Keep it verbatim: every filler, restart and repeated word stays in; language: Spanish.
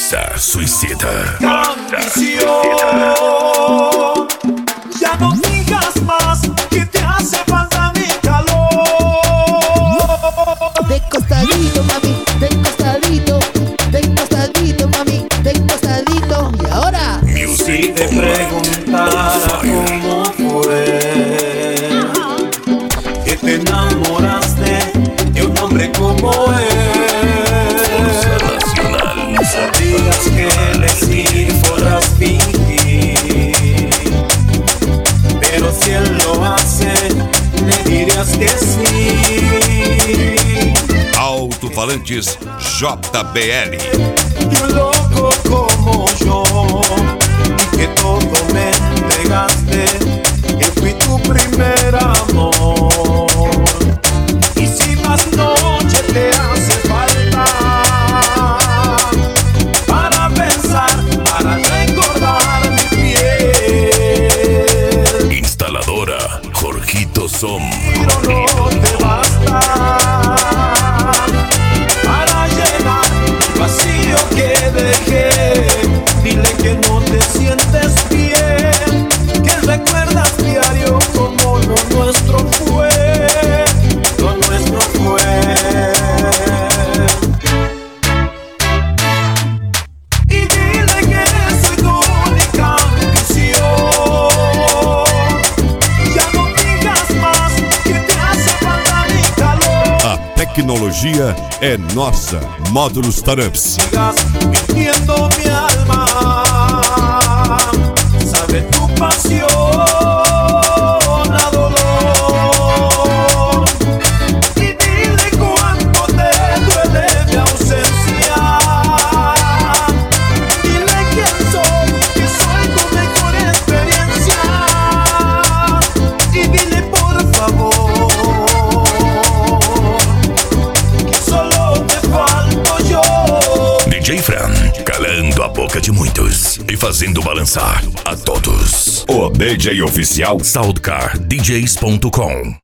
Goza Suicida. Ambición, ya no digas más que te hace falta mi calor. De costadito, mami, de costadito, de costadito, mami, de costadito. Y ahora, Si te preguntara cómo fue que te enamoraste de un hombre como él, Nacional. sabías que le sí podrás fingir, pero si él lo hace, le dirías que sí. Alto-falantes J B L. Y un loco como yo, y que todo me entregaste, que fui tu primer amor. Y si más noche te hace falta para pensar, para recordar mi piel, Instaladora Jorgito Som. pero no te basta para llenar el vacío que dejé. Dile que no te sientes bien, que recuerdas diario como lo nuestro fue, lo nuestro fue. Y dile que soy tu única ambición. Já não digas mais que te hace falta mi calor. A tecnologia é nossa. Módulos Taramps. Sigas mintiendo mi alma, sabe tu pasión a dolor. Y dile cuánto te duele mi ausencia. Dile quién soy, que soy tu mejor experiencia. Y dile por favor que solo te falto yo. D J Fran, calando a boca de muitos e fazendo balançar a todos. O D J oficial Soundcar D Js ponto com.